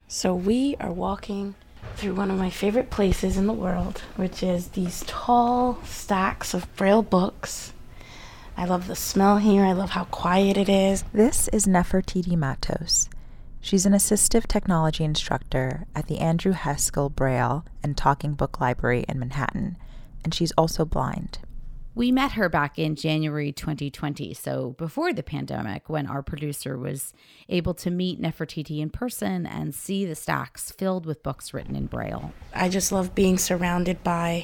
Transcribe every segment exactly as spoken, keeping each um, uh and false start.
So we are walking through one of my favorite places in the world, which is these tall stacks of Braille books. I love the smell here. I love how quiet it is. This is Nefertiti Matos. She's an assistive technology instructor at the Andrew Haskell Braille and Talking Book Library in Manhattan, and she's also blind. We met her back in January twenty twenty, so before the pandemic, when our producer was able to meet Nefertiti in person and see the stacks filled with books written in Braille. I just love being surrounded by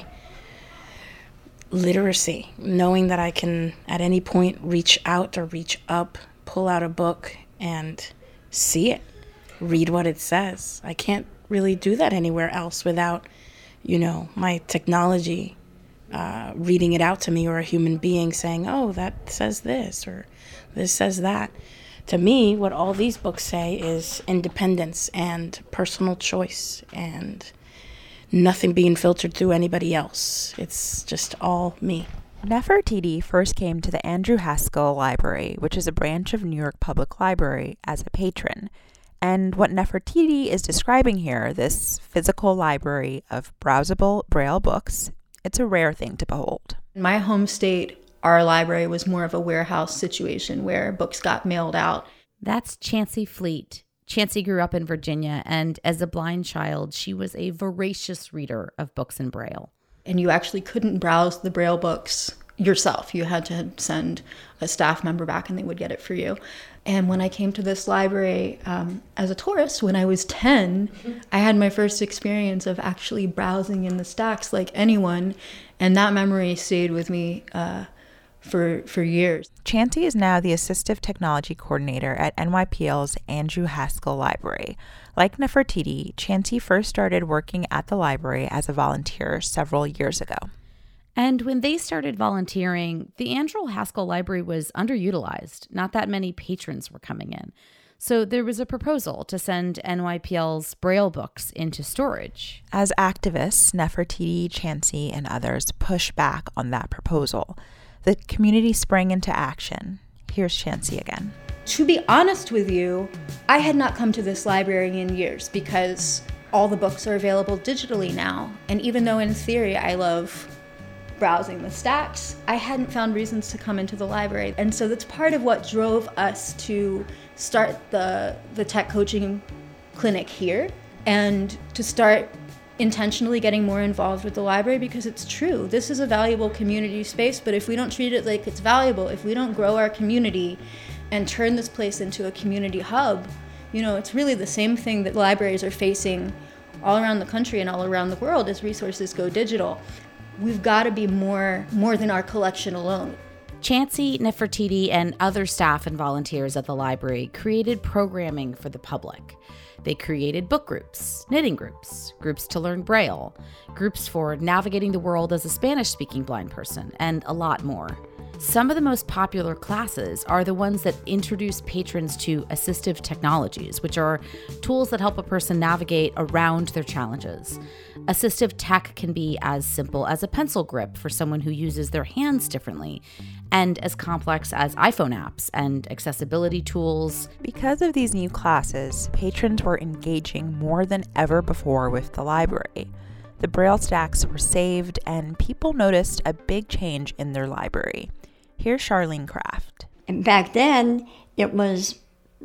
literacy, knowing that I can at any point reach out or reach up, pull out a book and see it, read what it says. I can't really do that anywhere else without, you know, my technology Uh, reading it out to me, or a human being saying, oh, that says this or this says that. To me, what all these books say is independence and personal choice and nothing being filtered through anybody else. It's just all me. Nefertiti first came to the Andrew Haskell Library, which is a branch of New York Public Library, as a patron. And what Nefertiti is describing here, this physical library of browsable Braille books, it's a rare thing to behold. In my home state, our library was more of a warehouse situation where books got mailed out. That's Chancey Fleet. Chancey grew up in Virginia, and as a blind child, she was a voracious reader of books in Braille. And you actually couldn't browse the Braille books yourself. You had to send a staff member back and they would get it for you. And when I came to this library um, as a tourist, when I was ten, I had my first experience of actually browsing in the stacks like anyone. And that memory stayed with me uh, for, for years. Chancey is now the Assistive Technology Coordinator at N Y P L's Andrew Haskell Library. Like Nefertiti, Chancey first started working at the library as a volunteer several years ago. And when they started volunteering, the Andrew Haskell Library was underutilized. Not that many patrons were coming in. So there was a proposal to send N Y P L's Braille books into storage. As activists, Nefertiti, Chancey, and others push back on that proposal. The community sprang into action. Here's Chancey again. To be honest with you, I had not come to this library in years because all the books are available digitally now. And even though in theory I love browsing the stacks, I hadn't found reasons to come into the library. And so that's part of what drove us to start the, the tech coaching clinic here and to start intentionally getting more involved with the library, because it's true. This is a valuable community space, but if we don't treat it like it's valuable, if we don't grow our community and turn this place into a community hub, you know, it's really the same thing that libraries are facing all around the country and all around the world as resources go digital. We've got to be more more than our collection alone. Chancey, Nefertiti, and other staff and volunteers at the library created programming for the public. They created book groups, knitting groups, groups to learn Braille, groups for navigating the world as a Spanish-speaking blind person, and a lot more. Some of the most popular classes are the ones that introduce patrons to assistive technologies, which are tools that help a person navigate around their challenges. Assistive tech can be as simple as a pencil grip for someone who uses their hands differently, and as complex as iPhone apps and accessibility tools. Because of these new classes, patrons were engaging more than ever before with the library. The Braille stacks were saved, and people noticed a big change in their library. Here's Charlene Kraft. And back then, it was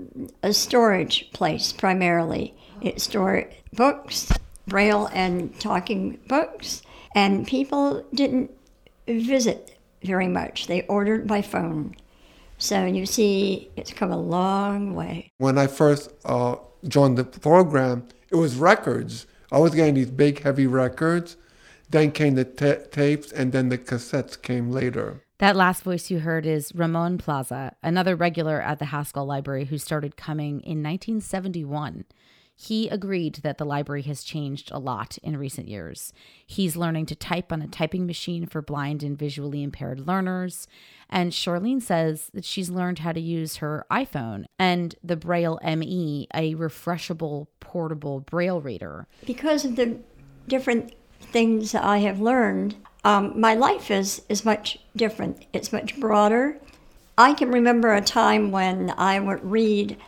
a storage place primarily. It stored books, Braille and talking books, and people didn't visit very much. They ordered by phone. So you see, it's come a long way. When I first uh, joined the program, it was records. I was getting these big, heavy records. Then came the ta- tapes, and then the cassettes came later. That last voice you heard is Ramon Plaza, another regular at the Haskell Library who started coming in nineteen seventy-one. He agreed that the library has changed a lot in recent years. He's learning to type on a typing machine for blind and visually impaired learners. And Charlene says that she's learned how to use her iPhone and the Braille M E, a refreshable, portable Braille reader. Because of the different things that I have learned, um, my life is, is much different. It's much broader. I can remember a time when I would read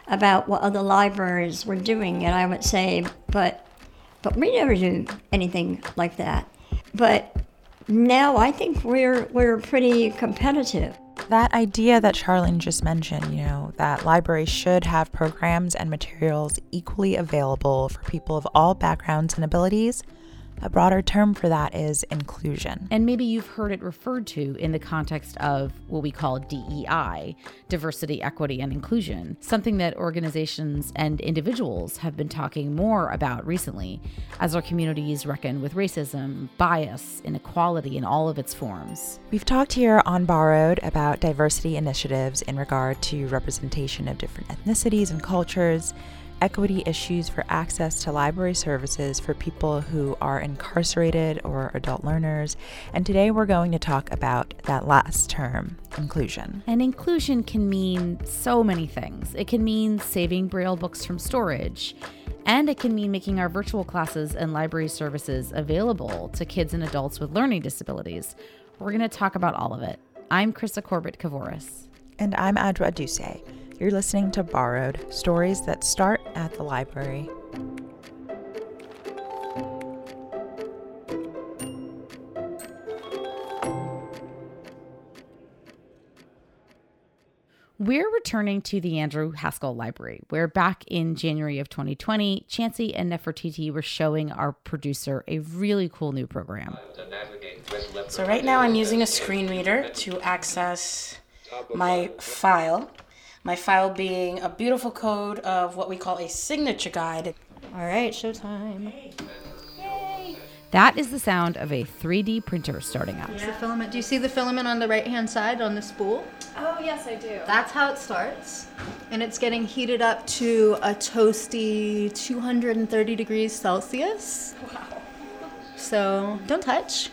about what other libraries were doing, and I would say, but but we never do anything like that. But now I think we're we're pretty competitive. That idea that Charlene just mentioned, you know, that libraries should have programs and materials equally available for people of all backgrounds and abilities, a broader term for that is inclusion. And maybe you've heard it referred to in the context of what we call D E I, diversity, equity, and inclusion, something that organizations and individuals have been talking more about recently as our communities reckon with racism, bias, inequality in all of its forms. We've talked here on Borrowed about diversity initiatives in regard to representation of different ethnicities and cultures, equity issues for access to library services for people who are incarcerated or adult learners, and today we're going to talk about that last term, inclusion. And inclusion can mean so many things. It can mean saving Braille books from storage, and it can mean making our virtual classes and library services available to kids and adults with learning disabilities. We're going to talk about all of it. I'm Krista Corbett-Kavoris. And I'm Adra Aduse. You're listening to Borrowed, stories that start at the library. We're returning to the Andrew Haskell Library, where back in January of twenty twenty, Chancey and Nefertiti were showing our producer a really cool new program. So right now I'm using a screen reader to access my file. My file being a beautiful code of what we call a signature guide. All right, showtime. Yay! That is the sound of a three D printer starting up. It's the filament. Do you see the filament on the right-hand side on the spool? Oh, yes, I do. That's how it starts. And it's getting heated up to a toasty two hundred thirty degrees Celsius. Wow. So don't touch.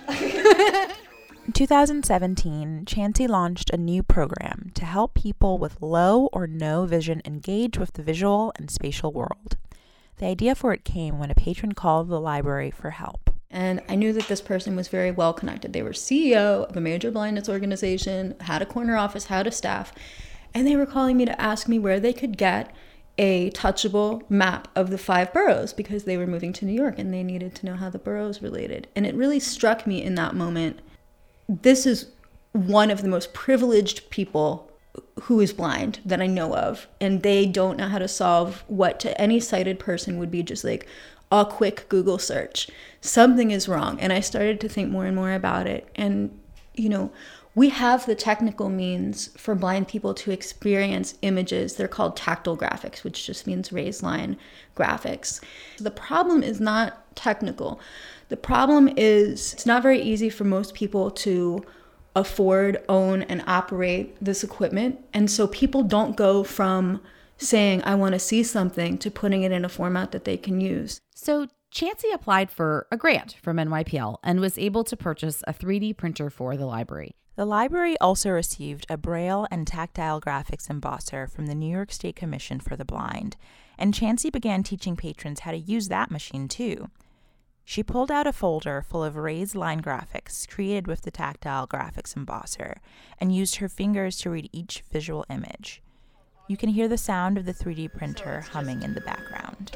In two thousand seventeen, Chancey launched a new program to help people with low or no vision engage with the visual and spatial world. The idea for it came when a patron called the library for help. And I knew that this person was very well connected. They were C E O of a major blindness organization, had a corner office, had a staff, and they were calling me to ask me where they could get a touchable map of the five boroughs because they were moving to New York and they needed to know how the boroughs related. And it really struck me in that moment. This is one of the most privileged people who is blind that I know of, and they don't know how to solve what to any sighted person would be just like a quick Google search. Something is wrong. And I started to think more and more about it. And, you know, we have the technical means for blind people to experience images. They're called tactile graphics, which just means raised line graphics. The problem is not technical. The problem is it's not very easy for most people to afford, own, and operate this equipment. And so people don't go from saying, I want to see something, to putting it in a format that they can use. So Chancey applied for a grant from N Y P L and was able to purchase a three D printer for the library. The library also received a Braille and tactile graphics embosser from the New York State Commission for the Blind, and Chancey began teaching patrons how to use that machine too. She pulled out a folder full of raised line graphics created with the tactile graphics embosser and used her fingers to read each visual image. You can hear the sound of the three D printer humming in the background.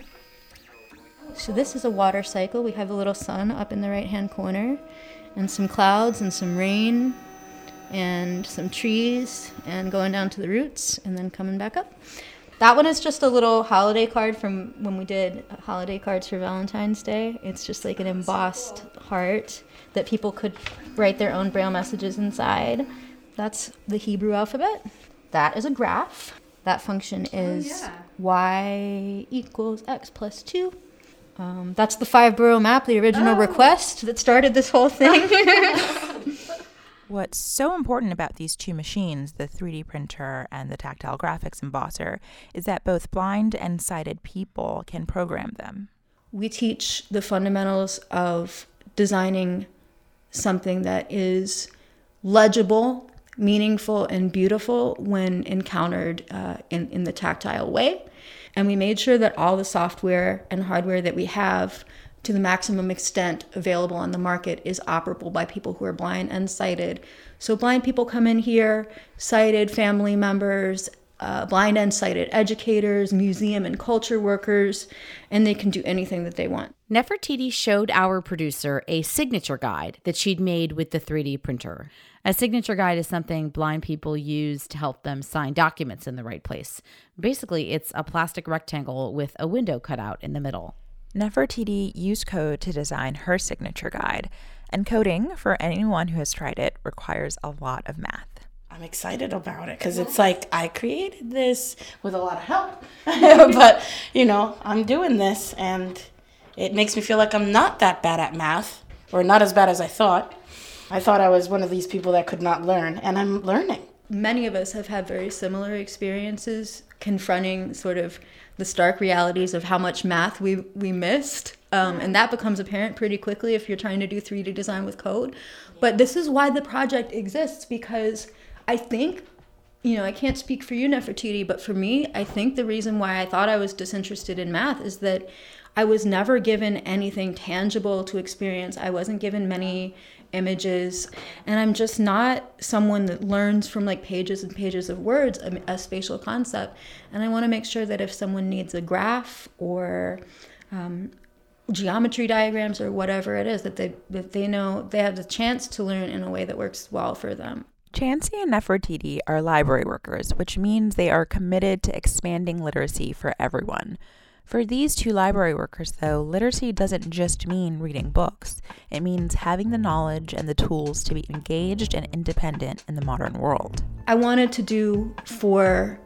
So this is a water cycle. We have a little sun up in the right-hand corner, and some clouds and some rain and some trees, and going down to the roots and then coming back up. That one is just a little holiday card from when we did holiday cards for Valentine's Day. It's just like an embossed heart that people could write their own Braille messages inside. That's the Hebrew alphabet. That is a graph. That function is oh, yeah. y equals x plus two. Um, that's the five borough map, the original oh. request that started this whole thing. What's so important about these two machines, the three D printer and the tactile graphics embosser, is that both blind and sighted people can program them. We teach the fundamentals of designing something that is legible, meaningful, and beautiful when encountered uh, in, in the tactile way. And we made sure that all the software and hardware that we have, to the maximum extent available on the market, is operable by people who are blind and sighted. So blind people come in here, sighted family members, uh, blind and sighted educators, museum and culture workers, and they can do anything that they want. Nefertiti showed our producer a signature guide that she'd made with the three D printer. A signature guide is something blind people use to help them sign documents in the right place. Basically, it's a plastic rectangle with a window cut out in the middle. Nefertiti used code to design her signature guide, and coding, for anyone who has tried it, requires a lot of math. I'm excited about it because it's like I created this with a lot of help, but, you know, I'm doing this and it makes me feel like I'm not that bad at math, or not as bad as I thought. I thought I was one of these people that could not learn, and I'm learning. Many of us have had very similar experiences confronting sort of the stark realities of how much math we we missed. Um, and that becomes apparent pretty quickly if you're trying to do three D design with code. But this is why the project exists, because I think, you know, I can't speak for you, Nefertiti, but for me, I think the reason why I thought I was disinterested in math is that I was never given anything tangible to experience. I wasn't given many images, and I'm just not someone that learns from like pages and pages of words a, a spatial concept. And I want to make sure that if someone needs a graph or um, geometry diagrams or whatever it is, that they that they know they have the chance to learn in a way that works well for them. Chansey and Nefertiti are library workers, which means they are committed to expanding literacy for everyone. For these two library workers, though, literacy doesn't just mean reading books. It means having the knowledge and the tools to be engaged and independent in the modern world. I wanted to do for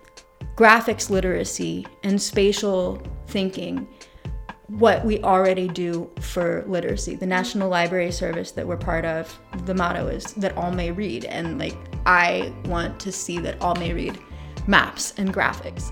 graphics literacy and spatial thinking what we already do for literacy. The National Library Service that we're part of, the motto is that all may read. And like, I want to see that all may read maps and graphics.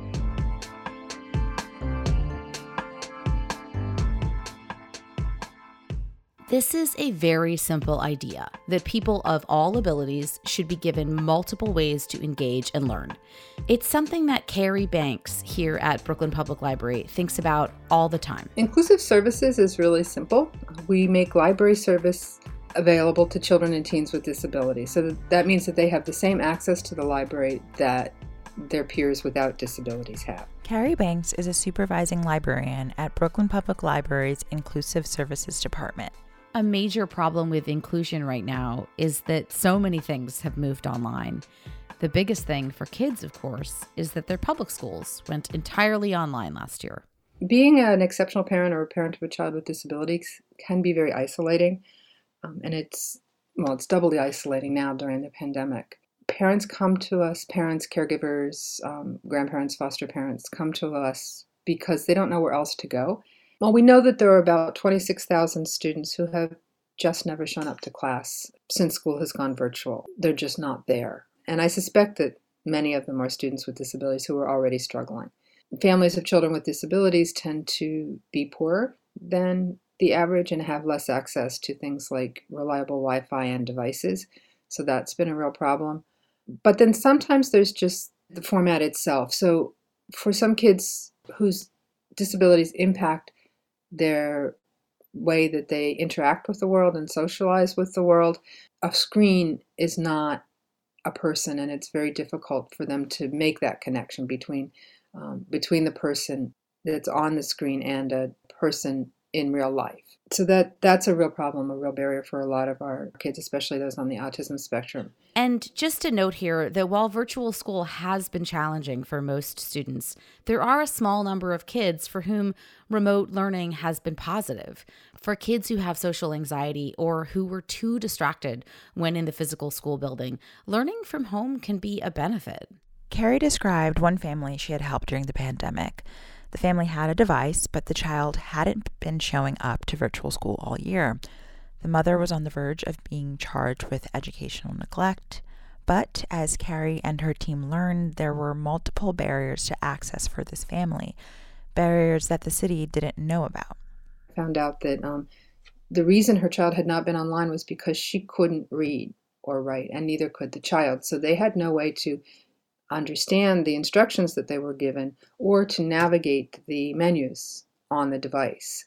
This is a very simple idea, that people of all abilities should be given multiple ways to engage and learn. It's something that Carrie Banks here at Brooklyn Public Library thinks about all the time. Inclusive services is really simple. We make library service available to children and teens with disabilities. So that means that they have the same access to the library that their peers without disabilities have. Carrie Banks is a supervising librarian at Brooklyn Public Library's Inclusive Services Department. A major problem with inclusion right now is that so many things have moved online. The biggest thing for kids, of course, is that their public schools went entirely online last year. Being an exceptional parent or a parent of a child with disabilities can be very isolating. Um, and it's, well, it's doubly isolating now during the pandemic. Parents come to us, parents, caregivers, um, grandparents, foster parents come to us because they don't know where else to go. Well, we know that there are about twenty-six thousand students who have just never shown up to class since school has gone virtual. They're just not there. And I suspect that many of them are students with disabilities who are already struggling. Families of children with disabilities tend to be poorer than the average and have less access to things like reliable Wi-Fi and devices. So that's been a real problem. But then sometimes there's just the format itself. So for some kids whose disabilities impact their way that they interact with the world and socialize with the world, a screen is not a person, and it's very difficult for them to make that connection between um, between the person that's on the screen and a person in real life. So that that's a real problem, a real barrier for a lot of our kids, especially those on the autism spectrum. And just a note here that while virtual school has been challenging for most students, there are a small number of kids for whom remote learning has been positive. For kids who have social anxiety or who were too distracted when in the physical school building, learning from home can be a benefit. Carrie described one family she had helped during the pandemic. The family had a device, but the child hadn't been showing up to virtual school all year. The mother was on the verge of being charged with educational neglect, but as Carrie and her team learned, there were multiple barriers to access for this family, barriers that the city didn't know about. I found out that um, the reason her child had not been online was because she couldn't read or write, and neither could the child. So they had no way to understand the instructions that they were given or to navigate the menus on the device.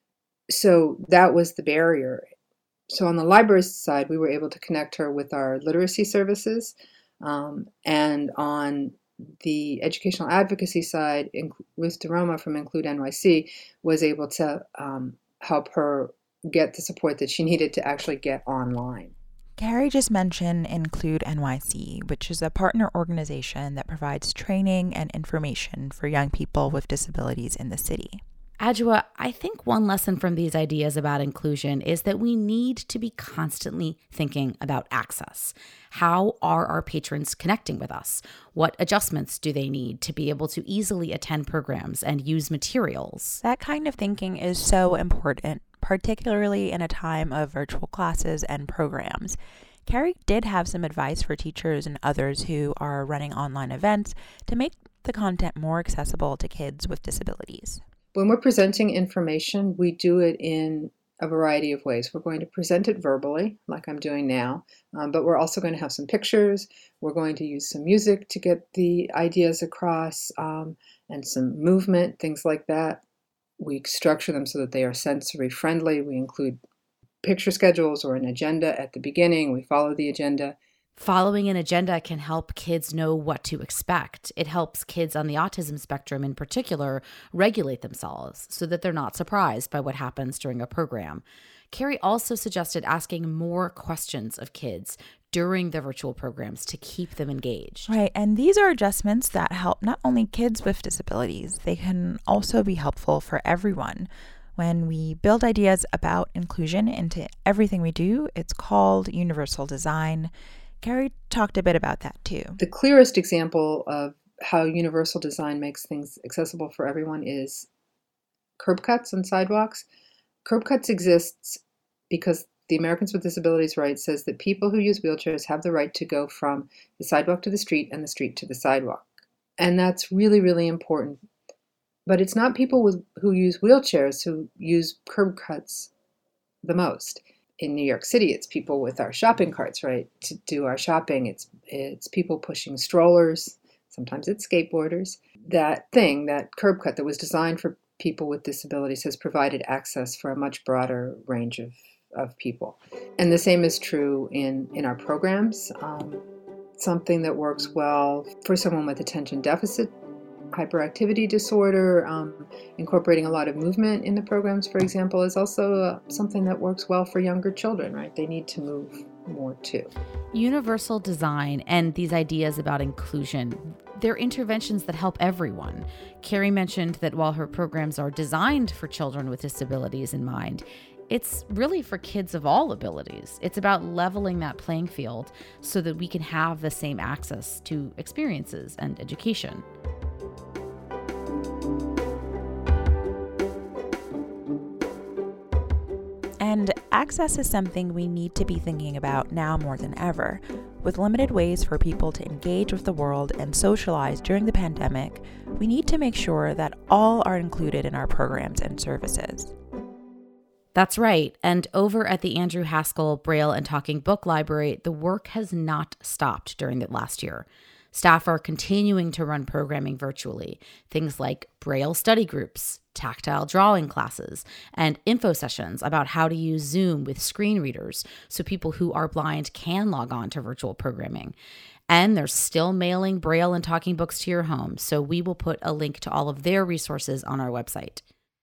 So that was the barrier. So on the library side, we were able to connect her with our literacy services. Um, and on the educational advocacy side in, with DeRoma from Include N Y C was able to um, help her get the support that she needed to actually get online. Carrie just mentioned Include N Y C, which is a partner organization that provides training and information for young people with disabilities in the city. Adjoa, I think one lesson from these ideas about inclusion is that we need to be constantly thinking about access. How are our patrons connecting with us? What adjustments do they need to be able to easily attend programs and use materials? That kind of thinking is so important, particularly in a time of virtual classes and programs. Carrie did have some advice for teachers and others who are running online events to make the content more accessible to kids with disabilities. When we're presenting information, we do it in a variety of ways. We're going to present it verbally, like I'm doing now, um, but we're also going to have some pictures. We're going to use some music to get the ideas across, um, and some movement, things like that. We structure them so that they are sensory friendly. We include picture schedules or an agenda at the beginning. We follow the agenda. Following an agenda can help kids know what to expect. It helps kids on the autism spectrum in particular regulate themselves so that they're not surprised by what happens during a program. Carrie also suggested asking more questions of kids during the virtual programs to keep them engaged. Right, and these are adjustments that help not only kids with disabilities, they can also be helpful for everyone. When we build ideas about inclusion into everything we do, it's called universal design. Carrie talked a bit about that too. The clearest example of how universal design makes things accessible for everyone is curb cuts on sidewalks. Curb cuts exists because the Americans with Disabilities Rights says that people who use wheelchairs have the right to go from the sidewalk to the street and the street to the sidewalk. And that's really, really important. But it's not people with, who use wheelchairs who use curb cuts the most. In New York City, it's people with our shopping carts, right, to do our shopping. It's it's people pushing strollers. Sometimes it's skateboarders. That thing, that curb cut that was designed for people with disabilities has provided access for a much broader range of, of people. And the same is true in, in our programs. Um, something that works well for someone with attention deficit hyperactivity disorder, um, incorporating a lot of movement in the programs, for example, is also uh, something that works well for younger children, right? They need to move more too. Universal design and these ideas about inclusion, they're interventions that help everyone. Carrie mentioned that while her programs are designed for children with disabilities in mind, it's really for kids of all abilities. It's about leveling that playing field so that we can have the same access to experiences and education. And access is something we need to be thinking about now more than ever. With limited ways for people to engage with the world and socialize during the pandemic, we need to make sure that all are included in our programs and services. That's right. And over at the Andrew Haskell Braille and Talking Book Library, the work has not stopped during the last year. Staff are continuing to run programming virtually, things like Braille study groups, tactile drawing classes, and info sessions about how to use Zoom with screen readers so people who are blind can log on to virtual programming. And they're still mailing Braille and talking books to your home, so we will put a link to all of their resources on our website.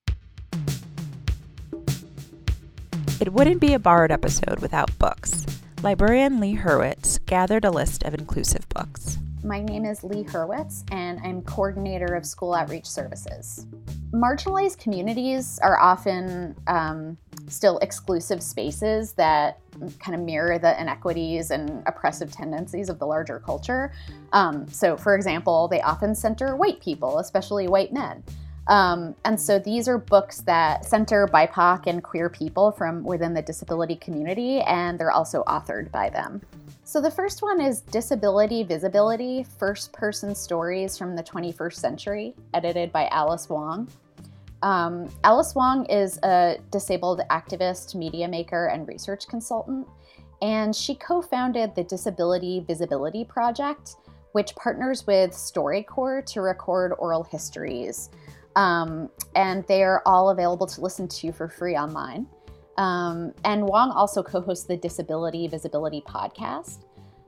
It wouldn't be a Borrowed episode without books. Librarian Lee Hurwitz gathered a list of inclusive books. My name is Lee Hurwitz, and I'm coordinator of school outreach services. Marginalized communities are often um, still exclusive spaces that kind of mirror the inequities and oppressive tendencies of the larger culture. Um, so, for example, they often center white people, especially white men. Um, and so these are books that center B I P O C and queer people from within the disability community, and they're also authored by them. So the first one is Disability Visibility, First-Person Stories from the twenty-first Century, edited by Alice Wong. Um, Alice Wong is a disabled activist, media maker, and research consultant, and she co-founded the Disability Visibility Project, which partners with StoryCorps to record oral histories. Um, and they're all available to listen to for free online. Um, and Wong also co-hosts the Disability Visibility podcast.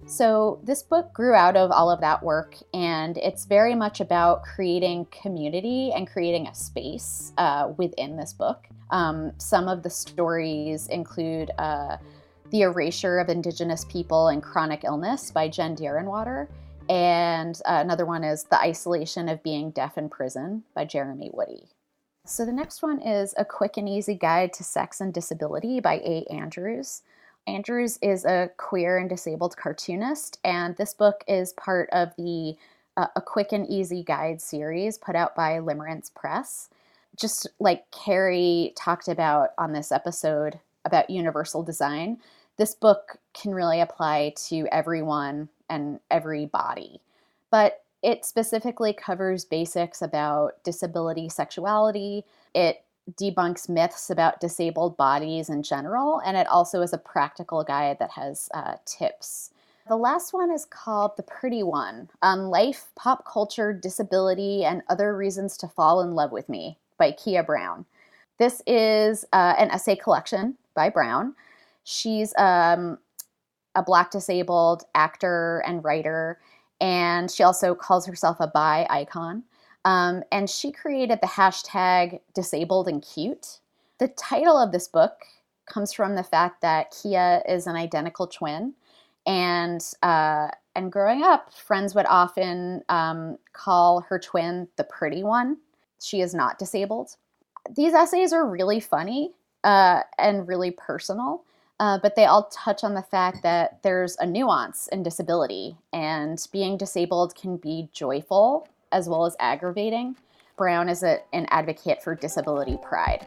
So this book grew out of all of that work, and it's very much about creating community and creating a space uh, within this book. Um, some of the stories include uh, The Erasure of Indigenous People and Chronic Illness by Jen Derenwater, and uh, another one is The Isolation of Being Deaf in Prison by Jeremy Woody. So the next one is A Quick and Easy Guide to Sex and Disability by A. Andrews. Andrews is a queer and disabled cartoonist, and this book is part of the uh, A Quick and Easy Guide series put out by Limerence Press. Just like Carrie talked about on this episode about universal design, this book can really apply to everyone and every body. But it specifically covers basics about disability sexuality. It debunks myths about disabled bodies in general, and it also is a practical guide that has uh, tips. The last one is called The Pretty One, on Life, Pop Culture, Disability, and Other Reasons to Fall in Love with Me by Kia Brown. This is uh, an essay collection by Brown. She's um, a Black disabled actor and writer, and she also calls herself a bi icon. Um, and she created the hashtag disabled and cute. The title of this book comes from the fact that Kia is an identical twin. And uh, and growing up, friends would often um, call her twin the pretty one. She is not disabled. These essays are really funny uh, and really personal, uh, but they all touch on the fact that there's a nuance in disability, and being disabled can be joyful as well as aggravating. Brown is a, an advocate for disability pride.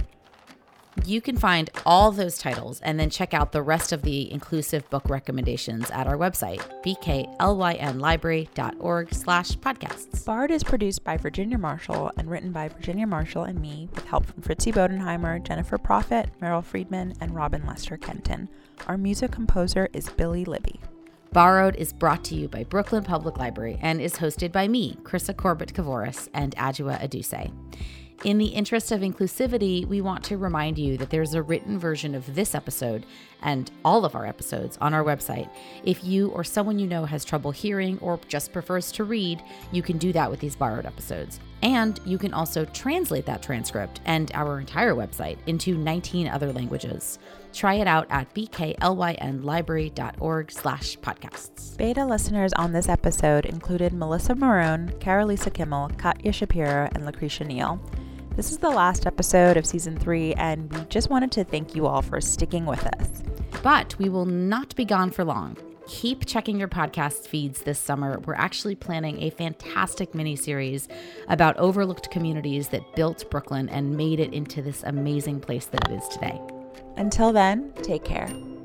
You can find all those titles and then check out the rest of the inclusive book recommendations at our website, b k l y n library dot org slash podcasts. Bard is produced by Virginia Marshall and written by Virginia Marshall and me, with help from Fritzi Bodenheimer, Jennifer Prophet, Meryl Friedman, and Robin Lester Kenton. Our music composer is Billy Libby. Borrowed is brought to you by Brooklyn Public Library and is hosted by me, Krista Corbett-Kavoris, and Adjoa Aduse. In the interest of inclusivity, we want to remind you that there's a written version of this episode and all of our episodes on our website. If you or someone you know has trouble hearing or just prefers to read, you can do that with these borrowed episodes. And you can also translate that transcript and our entire website into nineteen other languages. Try it out at b k l y n library dot org slash podcasts. Beta listeners on this episode included Melissa Maroon, Carolisa Kimmel, Katya Shapiro, and Lucretia Neal. This is the last episode of season three, and we just wanted to thank you all for sticking with us. But we will not be gone for long. Keep checking your podcast feeds this summer. We're actually planning a fantastic mini-series about overlooked communities that built Brooklyn and made it into this amazing place that it is today. Until then, take care.